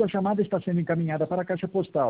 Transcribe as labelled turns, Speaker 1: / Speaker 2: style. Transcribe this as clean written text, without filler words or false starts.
Speaker 1: Sua chamada está sendo encaminhada para a caixa postal